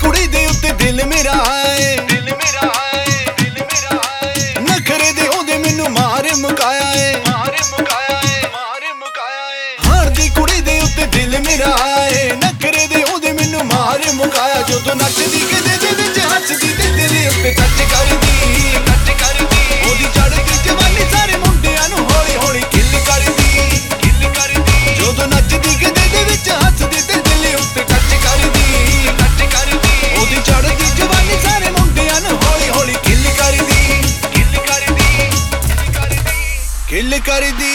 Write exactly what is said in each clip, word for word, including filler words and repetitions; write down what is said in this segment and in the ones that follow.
कुड़ी दे उत्ते दिल मेरा आए दिल मेरा आए दिल मेरा आए नखरे दे ओदे मैनू मारे मुकाया है मारे मुकाया है मारे मुकाया है हार दी कुड़ी दे उत्ते दिल मेरा आए नखरे दे ओदे मैनू मारे मुकाया जदों नचदी किते दे विच हसदी ते दिल उत्ते टच करदी टच करदी ओदी चढ़दी जवानी सारे मुंडियां नू हौली हौली किल करदी किल करदी जदों नचदी किते दे विच हसदी ते दिल उत्ते टच करदी टच करदी ओदी चढ़दी जवानी सारे मुंडियां नू हौली हौली किल करदी किल करदी किल करदी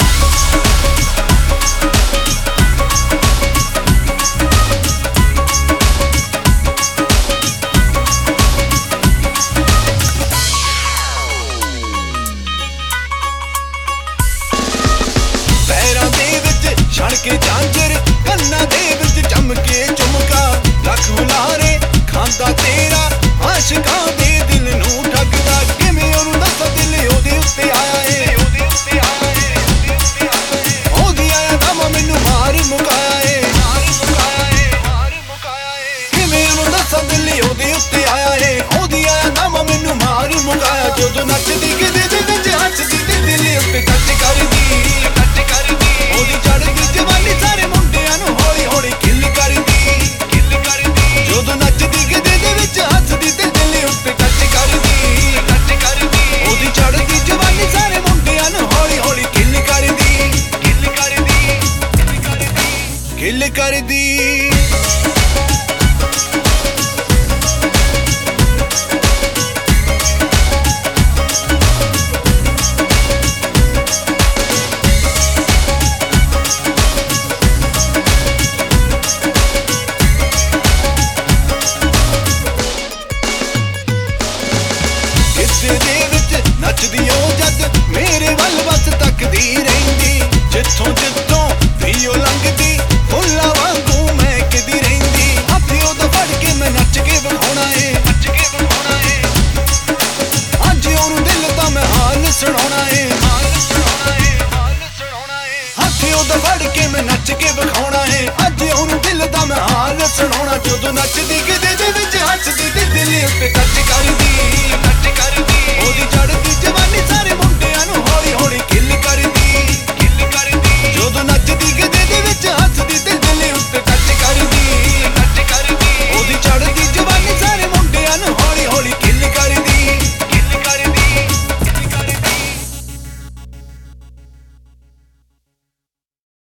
छड़के झांझर कन्ना दे विच चमके चुमका लख हुलारे खांदा तेरा आशिकां दे दिल नू ठगदा किवें ओनू दस दिल ओदे उत्ते आया है ओदे उत्ते आया है ओदे उत्ते आया है ओदी आया दम मैनू मार मुकाया है मार मुकाया है मार मुकाया है किवें ओनू दस दिल ओदे उत्ते आया है ओदी आया दम मैनू मार मुकाया जदों नचदी किते दे विच हसदी ते दिल उत्ते टच करदी टच करदी ओदी चढ़दी जवानी सारे मुंडियां नू हौली हौली किल करदी किल करदी जदों नचदी किते दे विच हसदी ते दिल उत्ते टच करदी टच करदी ओदी चढ़दी जवानी सारे मुंडियां नू हौली हौली किल करदी किल करदी किल करदी नचदी ओ जद मेरे वल बस तकदी रहिंदी जिथों जिथों भी ओ लंघदी फुल्लां वांगू महकदी रहिंदी हत्थ ओदा फड़ के मैं नच के विखाउणा है नच के विखाउणा है अज ओनू दिल दा मैं हाल सुणाउणा है हाल सुणाउणा है हाल सुणाउणा है हत्थ ओदा फड़ के मैं नच के विखाउणा है अज ओनू दिल दा मैं हाल सुणाउणा जदों नचदी किते दे विच हसदी ते दिल उत्ते टच करदी टच करदी ओदी चढ़दी